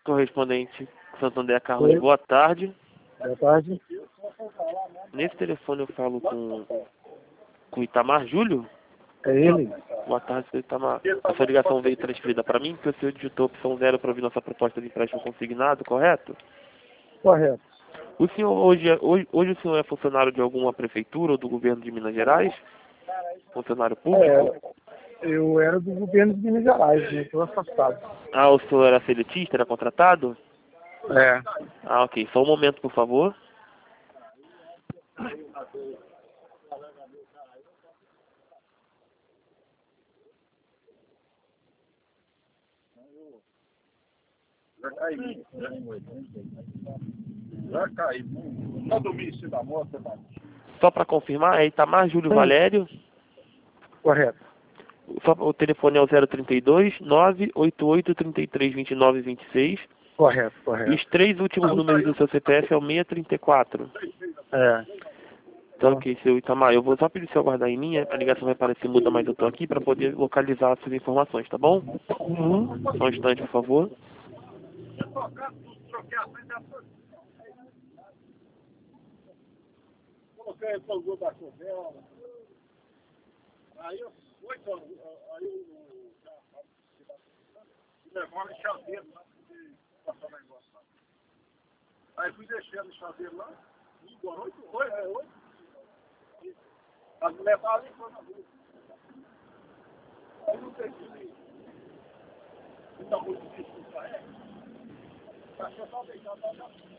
Correspondente Santander Carlos, Oi. boa tarde. Boa tarde. Nesse telefone eu falo com o Itamar Júlio. É ele? Boa tarde, senhor Itamar. A sua ligação veio transferida para mim, porque o senhor digitou a opção 0 para ouvir nossa proposta de empréstimo consignado, correto? Correto. O senhor hoje o senhor é funcionário de alguma prefeitura ou do governo de Minas Gerais? Funcionário público? Eu era do governo de Minas Gerais, né? Estou afastado. Ah, o senhor era seletista, era contratado? É. Ah, ok. Só um momento, por favor. Já caí. Já caí. Não dormi em cima da moto, mano. Só para confirmar, é Itamar Júlio Valério. Correto. O telefone é o 032 988 33 29 26. Correto, E correto. os 3 últimos números do seu CPF é o 634. É. Então, ok, seu Itamar, eu vou só pedir seu aguardar em linha, a ligação vai parecer muda, mas eu tô aqui para poder localizar essas informações, tá bom? Uhum. Só um instante, por favor. Coloquei o fogo da covela. Aí eu fui, aí o levaram em chaveiro lá, porque passar o negócio lá. Aí fui deixando o chaveiro lá, e agora 8. A mulher tava ali na rua. Aí não tem que não tá muito difícil pra ela. Achou só deitar,